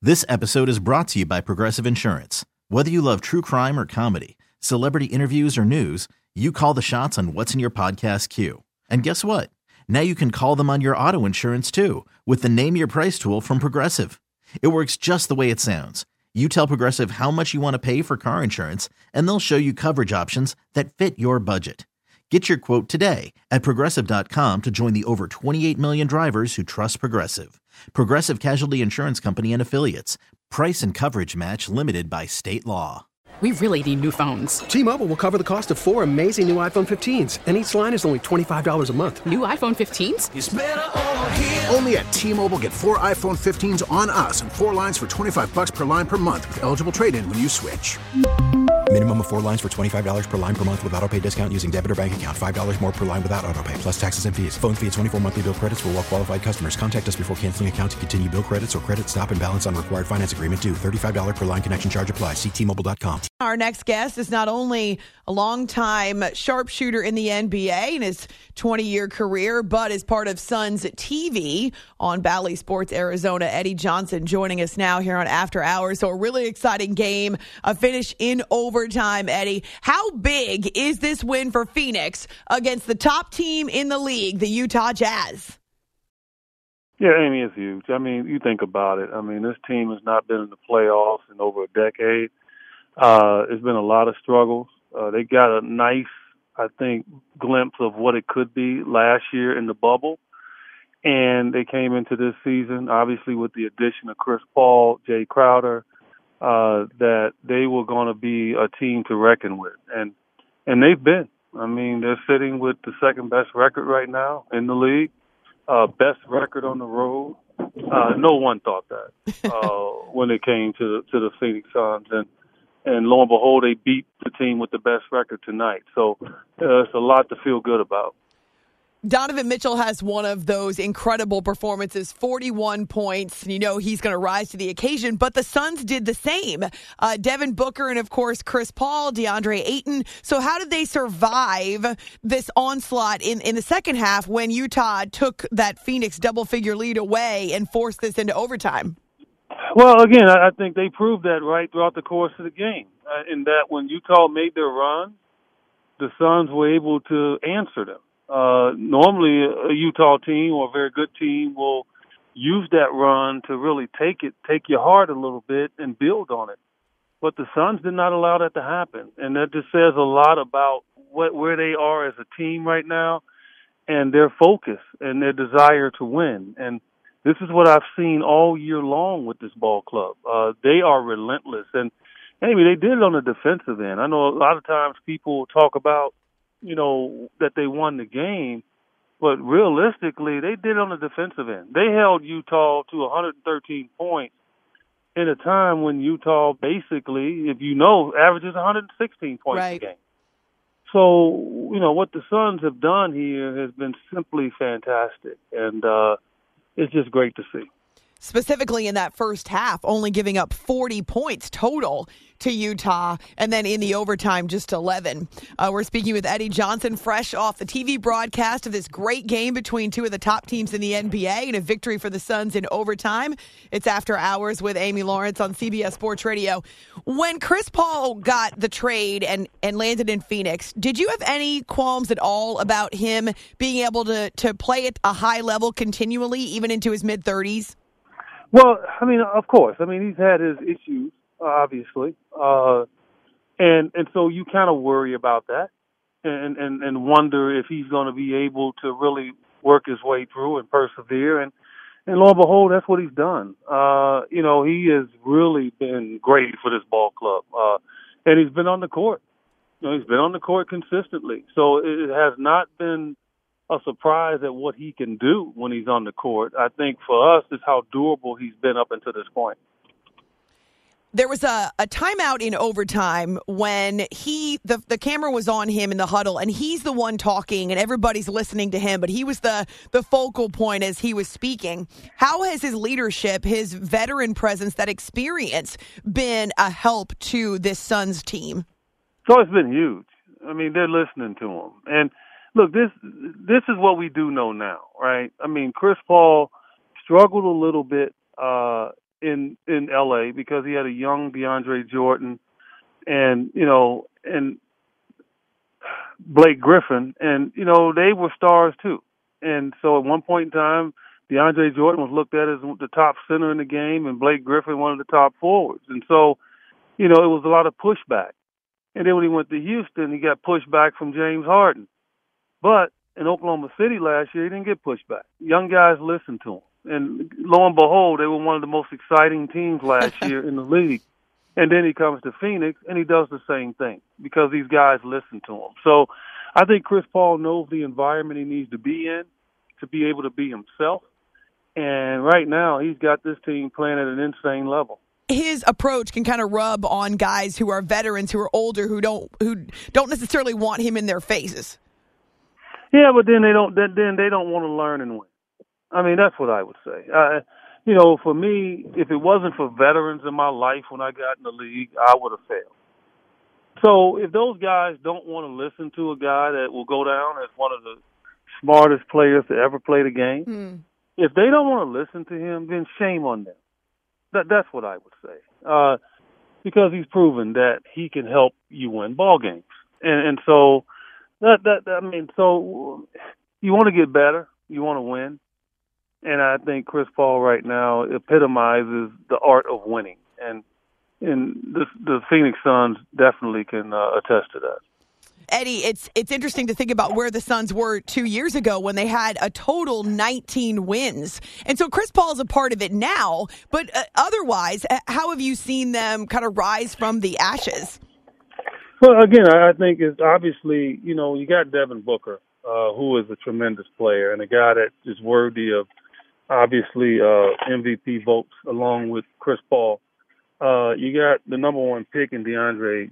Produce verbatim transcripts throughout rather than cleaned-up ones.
This episode is brought to you by Progressive Insurance. Whether you love true crime or comedy, celebrity interviews or news, you call the shots on what's in your podcast queue. And guess what? Now you can call them on your auto insurance too with the Name Your Price tool from Progressive. It works just the way it sounds. You tell Progressive how much you want to pay for car insurance, and they'll show you coverage options that fit your budget. Get your quote today at Progressive dot com to join the over twenty-eight million drivers who trust Progressive. Progressive Casualty Insurance Company and Affiliates. Price and coverage match limited by state law. We really need new phones. T-Mobile will cover the cost of four amazing new iPhone fifteens, and each line is only twenty-five dollars a month. New iPhone fifteens? It's better over here. Only at T-Mobile, get four iPhone fifteens on us and four lines for twenty-five bucks per line per month with eligible trade-in when you switch. Minimum of four lines for twenty-five dollars per line per month with autopay discount using debit or bank account. five dollars more per line without autopay, plus taxes and fees. Phone fee at twenty-four monthly bill credits for well-qualified customers. Contact us before canceling account to continue bill credits or credit stop and balance on required finance agreement due. thirty-five dollars per line connection charge applies. See T Mobile dot com. Our next guest is not only a longtime sharpshooter in the N B A in his twenty-year career, but is part of Suns T V on Bally Sports Arizona. Eddie Johnson joining us now here on After Hours. So a really exciting game, a finish in overtime, Eddie. How big is this win for Phoenix against the top team in the league, the Utah Jazz? Yeah, Amy, it's huge. I mean, you think about it. I mean, this team has not been in the playoffs in over a decade. Uh, it's been a lot of struggles. Uh, they got a nice, I think, glimpse of what it could be last year in the bubble. And they came into this season, obviously, with the addition of Chris Paul, Jay Crowder, uh, that they were going to be a team to reckon with. And and they've been. I mean, they're sitting with the second best record right now in the league, uh, best record on the road. Uh, no one thought that uh, when it came to, to the Phoenix Suns. And And lo and behold, they beat the team with the best record tonight. So uh, it's a lot to feel good about. Donovan Mitchell has one of those incredible performances, forty-one points. And you know he's going to rise to the occasion, but the Suns did the same. Uh, Devin Booker and, of course, Chris Paul, DeAndre Ayton. So how did they survive this onslaught in, in the second half when Utah took that Phoenix double-figure lead away and forced this into overtime? Well, again, I think they proved that right throughout the course of the game, uh, in that when Utah made their run, the Suns were able to answer them. Uh, normally, a Utah team or a very good team will use that run to really take it, take your heart a little bit and build on it. But the Suns did not allow that to happen, and that just says a lot about what, where they are as a team right now and their focus and their desire to win. And this is what I've seen all year long with this ball club. Uh, they are relentless. And, anyway, they did it on the defensive end. I know a lot of times people talk about, you know, that they won the game, but realistically, they did it on the defensive end. They held Utah to one hundred thirteen points in a time when Utah basically, if you know, averages one hundred sixteen points right. a game. So, you know, what the Suns have done here has been simply fantastic. And, uh, it's just great to see. Specifically in that first half, only giving up forty points total to Utah, and then in the overtime, just eleven. Uh, we're speaking with Eddie Johnson, fresh off the T V broadcast of this great game between two of the top teams in the N B A and a victory for the Suns in overtime. It's After Hours with Amy Lawrence on C B S Sports Radio. When Chris Paul got the trade and, and landed in Phoenix, did you have any qualms at all about him being able to, to play at a high level continually, even into his mid-thirties? Well, I mean, of course. I mean, he's had his issues, obviously. Uh, and and so you kind of worry about that and, and, and wonder if he's going to be able to really work his way through and persevere. And, and lo and behold, that's what he's done. Uh, you know, he has really been great for this ball club. Uh, and he's been on the court. You know, he's been on the court consistently. So it has not been a surprise at what he can do when he's on the court. I think for us, it's how durable he's been up until this point. There was a, a timeout in overtime when he the, the camera was on him in the huddle, and he's the one talking, and everybody's listening to him, but he was the, the focal point as he was speaking. How has his leadership, his veteran presence, that experience been a help to this Suns team? So it's been huge. I mean, they're listening to him. And look, this this is what we do know now, right? I mean, Chris Paul struggled a little bit uh, in in L A because he had a young DeAndre Jordan and, you know, and Blake Griffin, and, you know, they were stars too. And so at one point in time, DeAndre Jordan was looked at as the top center in the game, and Blake Griffin one of the top forwards. And so, you know, it was a lot of pushback. And then when he went to Houston, he got pushback from James Harden. But in Oklahoma City last year, he didn't get pushback. Young guys listened to him. And lo and behold, they were one of the most exciting teams last year in the league. And then he comes to Phoenix, and he does the same thing because these guys listen to him. So I think Chris Paul knows the environment he needs to be in to be able to be himself. And right now, he's got this team playing at an insane level. His approach can kind of rub on guys who are veterans, who are older, who don't who don't necessarily want him in their faces. Yeah, but then they don't. Then they don't want to learn and win. I mean, that's what I would say. Uh, you know, for me, if it wasn't for veterans in my life when I got in the league, I would have failed. So if those guys don't want to listen to a guy that will go down as one of the smartest players to ever play the game, mm. if they don't want to listen to him, then shame on them. That, that's what I would say. Uh, because he's proven that he can help you win ball games. And, and so, that, that, I mean, so you want to get better. You want to win. And I think Chris Paul right now epitomizes the art of winning. And and the, the Phoenix Suns definitely can uh, attest to that. Eddie, it's it's interesting to think about where the Suns were two years ago when they had a total nineteen wins. And so Chris Paul is a part of it now. But uh, otherwise, how have you seen them kind of rise from the ashes? Well, again, I think it's obviously, you know, you got Devin Booker, uh, who is a tremendous player and a guy that is worthy of, obviously, uh, M V P votes along with Chris Paul. Uh, you got the number one pick in DeAndre,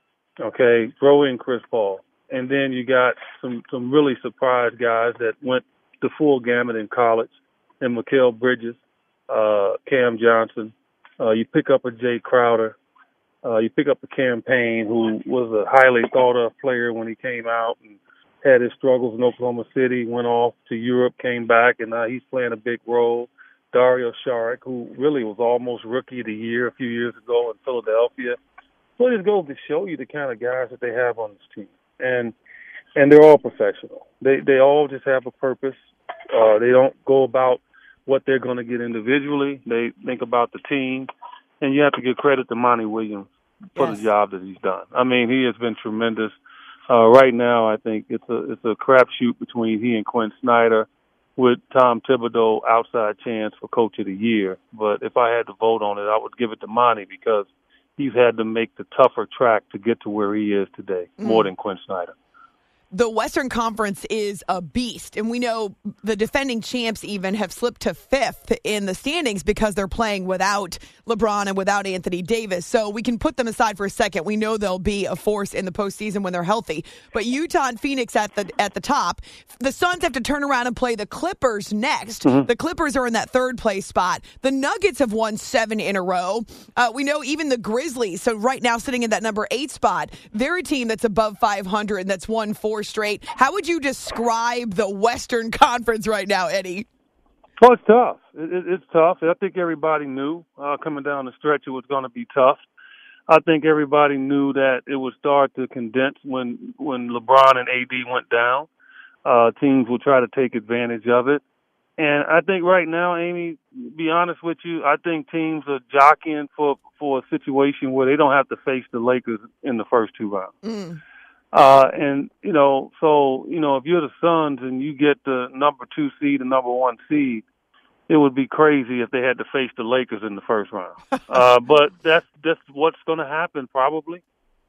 okay, throw in Chris Paul. And then you got some, some really surprised guys that went the full gamut in college, and Mikal Bridges, uh, Cam Johnson. Uh, you pick up a Jay Crowder. Uh, you pick up a Cam Payne, who was a highly thought-of player when he came out and had his struggles in Oklahoma City, went off to Europe, came back, and now he's playing a big role. Dario Saric, who really was almost Rookie of the Year a few years ago in Philadelphia. So it just goes to show you the kind of guys that they have on this team. And and they're all professional. They they all just have a purpose. Uh, they don't go about what they're going to get individually. They think about the team. And you have to give credit to Monty Williams for yes. the job that he's done. I mean, he has been tremendous. Uh, right now, I think it's a it's a crapshoot between he and Quinn Snyder, with Tom Thibodeau outside chance for Coach of the Year. But if I had to vote on it, I would give it to Monty because he's had to make the tougher track to get to where he is today, mm. more than Quinn Snyder. The Western Conference is a beast, and we know the defending champs even have slipped to fifth in the standings because they're playing without LeBron and without Anthony Davis. So we can put them aside for a second. We know they'll be a force in the postseason when they're healthy. But Utah and Phoenix at the at the top. The Suns have to turn around and play the Clippers next. Mm-hmm. The Clippers are in that third place spot. The Nuggets have won seven in a row. Uh, we know even the Grizzlies, so right now sitting in that number eight spot, they're a team that's above five hundred and that's won four straight. How would you describe the Western Conference right now, Eddie? Well, it's tough. It, it, it's tough. I think everybody knew uh, coming down the stretch it was going to be tough. I think everybody knew that it would start to condense when when LeBron and A D went down. Uh, teams will try to take advantage of it. And I think right now, Amy, to be honest with you, I think teams are jockeying for, for a situation where they don't have to face the Lakers in the first two rounds. Mm. Uh, and, you know, so, you know, if you're the Suns and you get the number two seed and number one seed, it would be crazy if they had to face the Lakers in the first round. uh, but that's, that's what's going to happen probably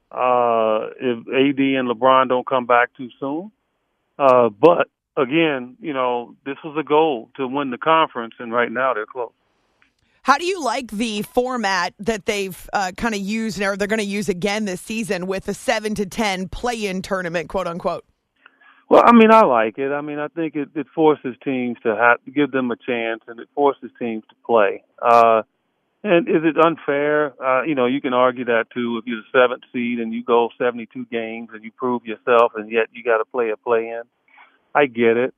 uh, if A D and LeBron don't come back too soon. Uh, but, again, you know, this was a goal to win the conference, and right now they're close. How do you like the format that they've uh, kind of used, or they're going to use again this season with a seven to ten play-in tournament, quote unquote? Well, I mean, I like it. I mean, I think it, it forces teams to have to give them a chance, and it forces teams to play. Uh, and is it unfair? Uh, you know, you can argue that too. If you're the seventh seed and you go seventy-two games and you prove yourself, and yet you got to play a play-in, I get it.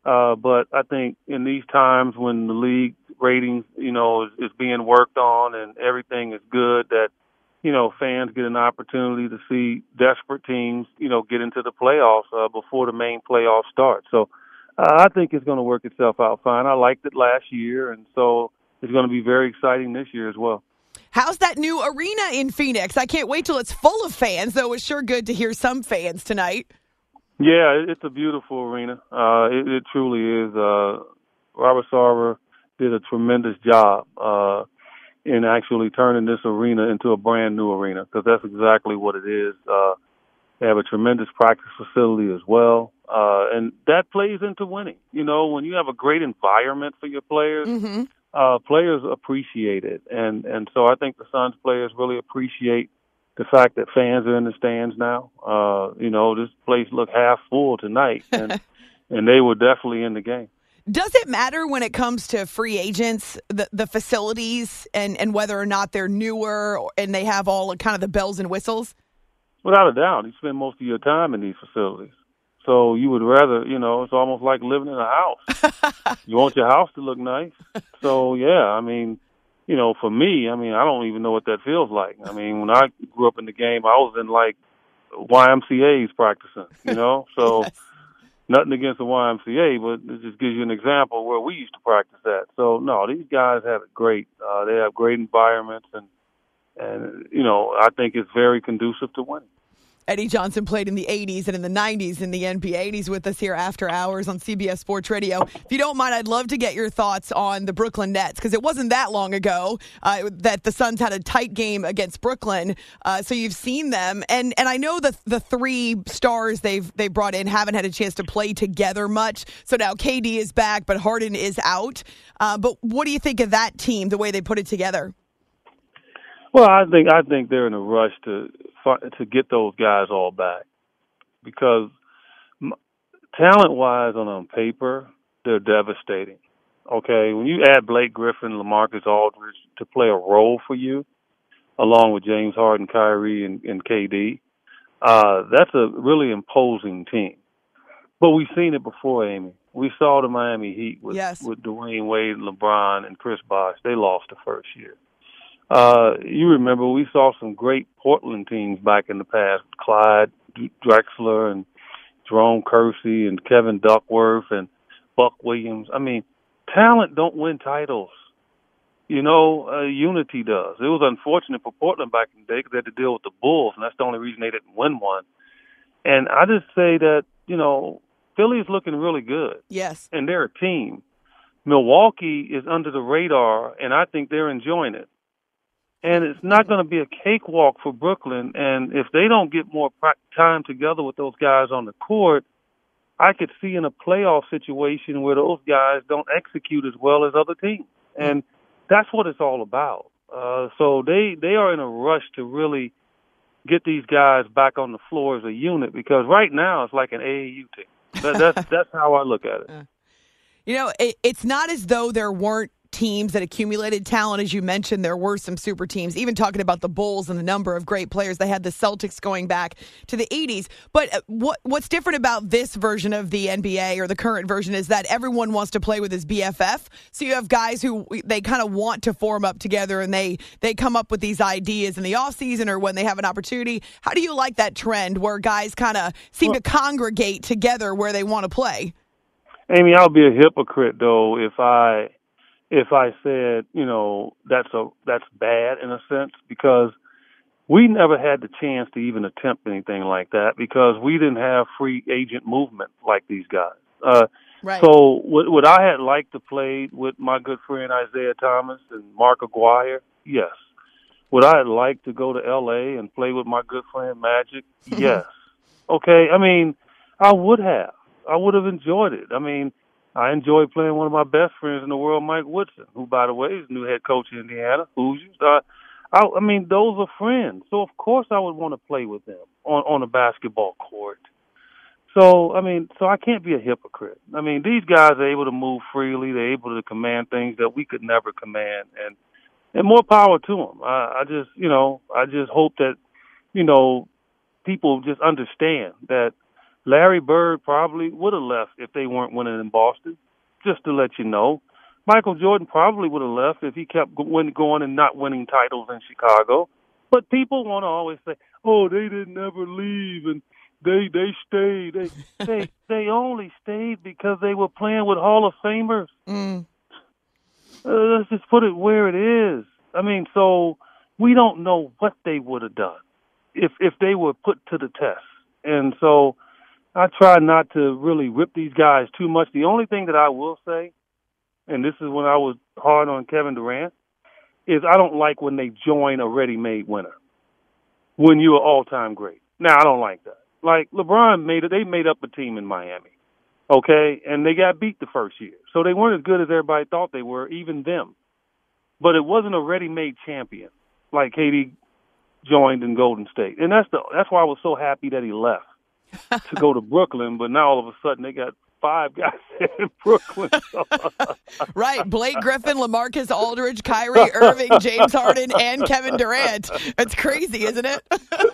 Uh, but I think in these times when the league ratings, you know, is, is being worked on and everything is good, that, you know, fans get an opportunity to see desperate teams, you know, get into the playoffs uh, before the main playoffs start. So uh, I think it's going to work itself out fine. I liked it last year, and so it's going to be very exciting this year as well. How's that new arena in Phoenix? I can't wait till it's full of fans, though it's sure good to hear some fans tonight. Yeah, it's a beautiful arena. Uh, it, it truly is. Uh, Robert Sarver did a tremendous job uh, in actually turning this arena into a brand new arena, because that's exactly what it is. Uh, they have a tremendous practice facility as well, uh, and that plays into winning. You know, when you have a great environment for your players, mm-hmm. uh, players appreciate it, and and so I think the Suns players really appreciate the fact that fans are in the stands now. Uh, you know, this place looked half full tonight, and and they were definitely in the game. Does it matter when it comes to free agents, the, the facilities, and, and whether or not they're newer and they have all kind of the bells and whistles? Without a doubt. You spend most of your time in these facilities. So you would rather, you know, it's almost like living in a house. You want your house to look nice. So, yeah, I mean, you know, for me, I mean, I don't even know what that feels like. I mean, when I grew up in the game, I was in, like, Y M C As practicing, you know? So yes. Nothing against the Y M C A, but it just gives you an example where we used to practice at. So, no, these guys have it great. Uh, they have great environments, and, and, you know, I think it's very conducive to winning. Eddie Johnson played in the eighties and in the nineties in the N B A, and he's with us here after hours on C B S Sports Radio. If you don't mind, I'd love to get your thoughts on the Brooklyn Nets, because it wasn't that long ago uh, that the Suns had a tight game against Brooklyn. Uh, so you've seen them, and and I know the the three stars they've they brought in haven't had a chance to play together much. So now K D is back, but Harden is out. Uh, but what do you think of that team, the way they put it together? Well, I think I think they're in a rush to to get those guys all back, because talent-wise and on paper, they're devastating. Okay, when you add Blake Griffin, LaMarcus Aldridge to play a role for you, along with James Harden, Kyrie, and, and K D, uh, that's a really imposing team. But we've seen it before, Amy. We saw the Miami Heat with, yes. with Dwayne Wade, LeBron, and Chris Bosh. They lost the first year. Uh, you remember we saw some great Portland teams back in the past, Clyde Drexler and Jerome Kersey and Kevin Duckworth and Buck Williams. I mean, talent don't win titles. You know, uh, unity does. It was unfortunate for Portland back in the day because they had to deal with the Bulls, and that's the only reason they didn't win one. And I just say that, you know, Philly is looking really good. Yes. And they're a team. Milwaukee is under the radar, and I think they're enjoying it. And it's not going to be a cakewalk for Brooklyn. And if they don't get more time together with those guys on the court, I could see in a playoff situation where those guys don't execute as well as other teams. And that's what it's all about. Uh, so they, they are in a rush to really get these guys back on the floor as a unit, because right now it's like an A A U team. That, that's, that's how I look at it. You know, it, it's not as though there weren't teams that accumulated talent. As you mentioned, there were some super teams, even talking about the Bulls and the number of great players. They had the Celtics going back to the eighties. But what what's different about this version of the N B A, or the current version, is that everyone wants to play with his B F F. So you have guys who they kind of want to form up together, and they, they come up with these ideas in the offseason or when they have an opportunity. How do you like that trend where guys kind of seem well, to congregate together where they want to play? Amy, I'll be a hypocrite, though, if I if I said, you know, that's a that's bad in a sense, because we never had the chance to even attempt anything like that because we didn't have free agent movement like these guys. Uh, right. So what, what I had liked to play with my good friend Isaiah Thomas and Mark Aguirre, yes. Would I have liked to go to L A and play with my good friend Magic? Yes. Okay, I mean, I would have. I would have enjoyed it. I mean, I enjoyed playing one of my best friends in the world, Mike Woodson, who, by the way, is the new head coach in Indiana, Hoosiers. Uh, I, I mean, those are friends. So, of course, I would want to play with them on, on a basketball court. So, I mean, so I can't be a hypocrite. I mean, these guys are able to move freely. They're able to command things that we could never command. And and more power to them. I, I just, you know, I just hope that, you know, people just understand that Larry Bird probably would have left if they weren't winning in Boston, just to let you know. Michael Jordan probably would have left if he kept going and not winning titles in Chicago. But people want to always say, oh, they didn't ever leave and they they stayed. They they, they only stayed because they were playing with Hall of Famers. Mm. Uh, let's just put it where it is. I mean, so we don't know what they would have done if if they were put to the test. And so I try not to really rip these guys too much. The only thing that I will say, and this is when I was hard on Kevin Durant, is I don't like when they join a ready-made winner when you're an all-time great. Now, I don't like that. Like, LeBron made it. They made up a team in Miami, okay? And they got beat the first year. So they weren't as good as everybody thought they were, even them. But it wasn't a ready-made champion like K D joined in Golden State. And that's the that's why I was so happy that he left to go to Brooklyn. But now all of a sudden they got five guys in Brooklyn. Right. Blake Griffin, LaMarcus Aldridge, Kyrie Irving, James Harden, and Kevin Durant. It's crazy, isn't it?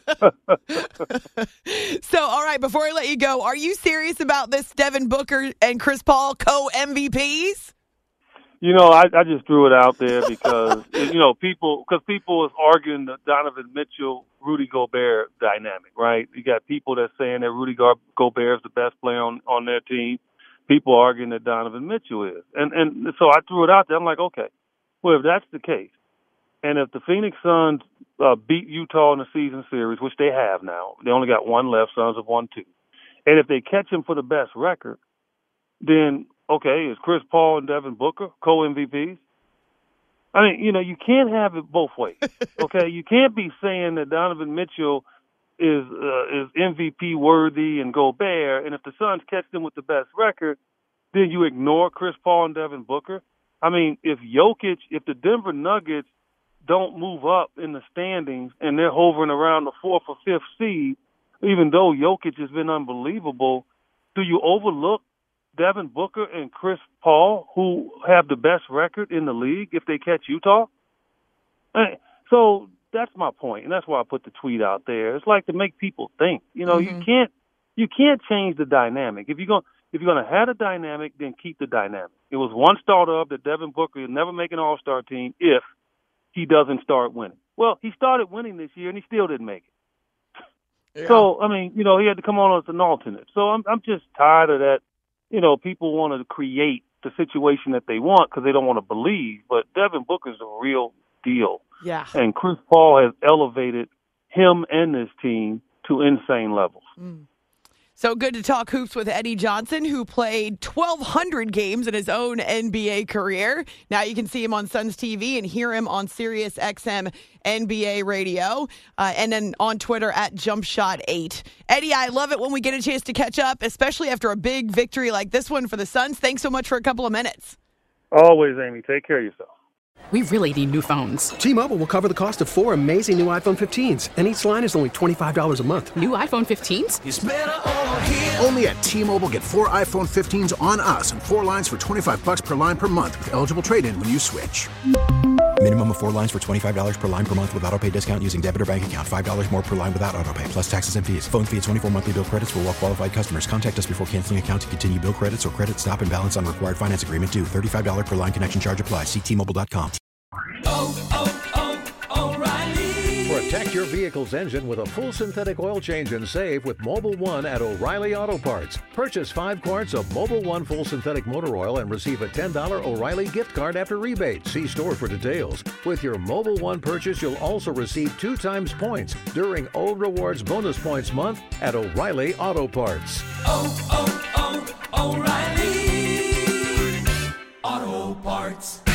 So, all right, before I let you go, are you serious about this Devin Booker and Chris Paul co-M V Ps? You know, I, I just threw it out there because, you know, people, because people was arguing the Donovan Mitchell, Rudy Gobert dynamic, right? You got people that saying that Rudy Go- Gobert is the best player on, on their team. People arguing that Donovan Mitchell is. And, and so I threw it out there. I'm like, okay, well, if that's the case, and if the Phoenix Suns uh, beat Utah in the season series, which they have now, they only got one left, Suns have won two. And if they catch him for the best record, then okay, is Chris Paul and Devin Booker co-M V Ps? I mean, you know, you can't have it both ways, okay? You can't be saying that Donovan Mitchell is uh, is M V P worthy and Gobert, and if the Suns catch them with the best record, then you ignore Chris Paul and Devin Booker. I mean, if Jokic, if the Denver Nuggets don't move up in the standings and they're hovering around the fourth or fifth seed, even though Jokic has been unbelievable, do you overlook Devin Booker and Chris Paul, who have the best record in the league if they catch Utah? So that's my point, and that's why I put the tweet out there. It's like to make people think. You know, mm-hmm. you can't you can't change the dynamic. If you're going if you're going to have a dynamic, then keep the dynamic. It was one starter that Devin Booker will never make an All-Star team if he doesn't start winning. Well, he started winning this year, and he still didn't make it. Yeah. So, I mean, you know, he had to come on as an alternate. So I'm I'm just tired of that. You know, people want to create the situation that they want because they don't want to believe. But Devin Booker's a real deal. Yeah. And Chris Paul has elevated him and his team to insane levels. Mm. So good to talk hoops with Eddie Johnson, who played twelve hundred games in his own N B A career. Now you can see him on Suns T V and hear him on Sirius X M N B A radio, uh, and then on Twitter at Jump Shot eight. Eddie, I love it when we get a chance to catch up, especially after a big victory like this one for the Suns. Thanks so much for a couple of minutes. Always, Amy. Take care of yourself. We really need new phones. T-Mobile will cover the cost of four amazing new iPhone fifteens, and each line is only twenty-five dollars a month. New iPhone fifteens? It's better over here. Only at T-Mobile, get four iPhone fifteens on us and four lines for twenty-five dollars per line per month with eligible trade-in when you switch. Minimum of four lines for twenty-five dollars per line per month with autopay discount using debit or bank account. five dollars more per line without autopay, plus taxes and fees. Phone fee at twenty-four monthly bill credits for well-qualified customers. Contact us before canceling account to continue bill credits or credit stop and balance on required finance agreement due. thirty-five dollars per line connection charge applies. See T Mobile dot com. Oh, oh, oh, O'Reilly. Protect your vehicle's engine with a full synthetic oil change and save with Mobil one at O'Reilly Auto Parts. Purchase five quarts of Mobil one full synthetic motor oil and receive a ten dollars O'Reilly gift card after rebate. See store for details. With your Mobil one purchase, you'll also receive two times points during O Rewards Bonus Points Month at O'Reilly Auto Parts. Oh, oh, oh, O'Reilly Auto Parts.